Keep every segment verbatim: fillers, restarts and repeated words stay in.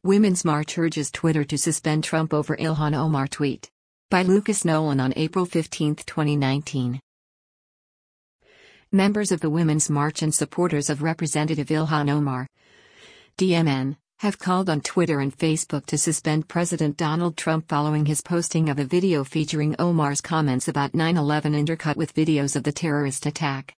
Women's March urges Twitter to suspend Trump over Ilhan Omar tweet. By Lucas Nolan on April fifteenth, twenty nineteen. Members of the Women's March and supporters of Representative Ilhan Omar, D M N, have called on Twitter and Facebook to suspend President Donald Trump following his posting of a video featuring Omar's comments about nine eleven intercut with videos of the terrorist attack.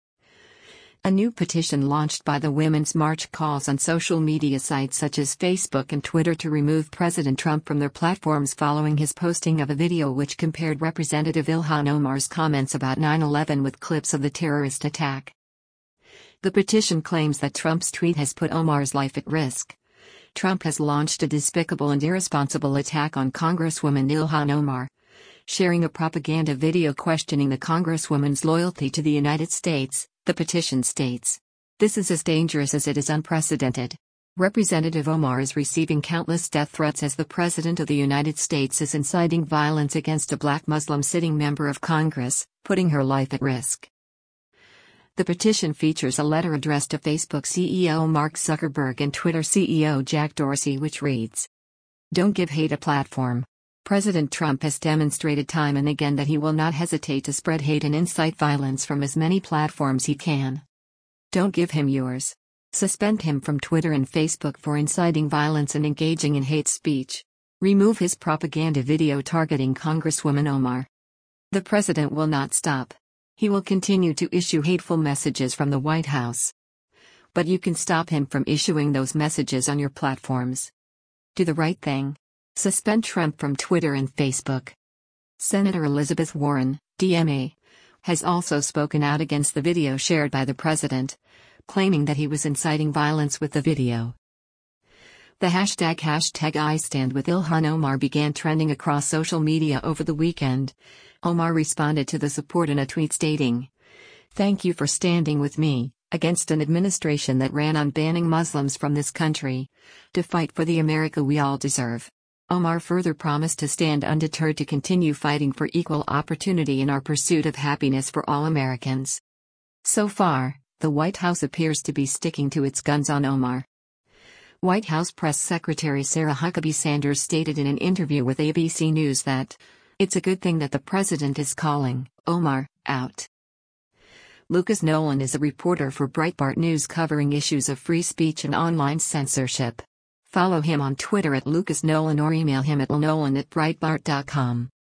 A new petition launched by the Women's March calls on social media sites such as Facebook and Twitter to remove President Trump from their platforms following his posting of a video which compared Representative Ilhan Omar's comments about nine eleven with clips of the terrorist attack. The petition claims that Trump's tweet has put Omar's life at risk. Trump has launched a despicable and irresponsible attack on Congresswoman Ilhan Omar, sharing a propaganda video questioning the Congresswoman's loyalty to the United States. The petition states, "This is as dangerous as it is unprecedented. Representative Omar is receiving countless death threats as the President of the United States is inciting violence against a black Muslim sitting member of Congress, putting her life at risk." The petition features a letter addressed to Facebook C E O Mark Zuckerberg and Twitter C E O Jack Dorsey which reads, "Don't give hate a platform. President Trump has demonstrated time and again that he will not hesitate to spread hate and incite violence from as many platforms he can. Don't give him yours. Suspend him from Twitter and Facebook for inciting violence and engaging in hate speech. Remove his propaganda video targeting Congresswoman Omar. The president will not stop. He will continue to issue hateful messages from the White House. But you can stop him from issuing those messages on your platforms. Do the right thing. Suspend Trump from Twitter and Facebook." Senator Elizabeth Warren, D M A, has also spoken out against the video shared by the president, claiming that he was inciting violence with the video. The hashtag hashtag I stand with Ilhan Omar began trending across social media over the weekend. Omar responded to the support in a tweet stating, "Thank you for standing with me, against an administration that ran on banning Muslims from this country, to fight for the America we all deserve." Omar further promised to stand undeterred to continue fighting for equal opportunity in our pursuit of happiness for all Americans. So far, the White House appears to be sticking to its guns on Omar. White House Press Secretary Sarah Huckabee Sanders stated in an interview with A B C News that, "It's a good thing that the president is calling Omar out." Lucas Nolan is a reporter for Breitbart News covering issues of free speech and online censorship. Follow him on Twitter at Lucas Nolan or email him at nolan at breitbart dot com.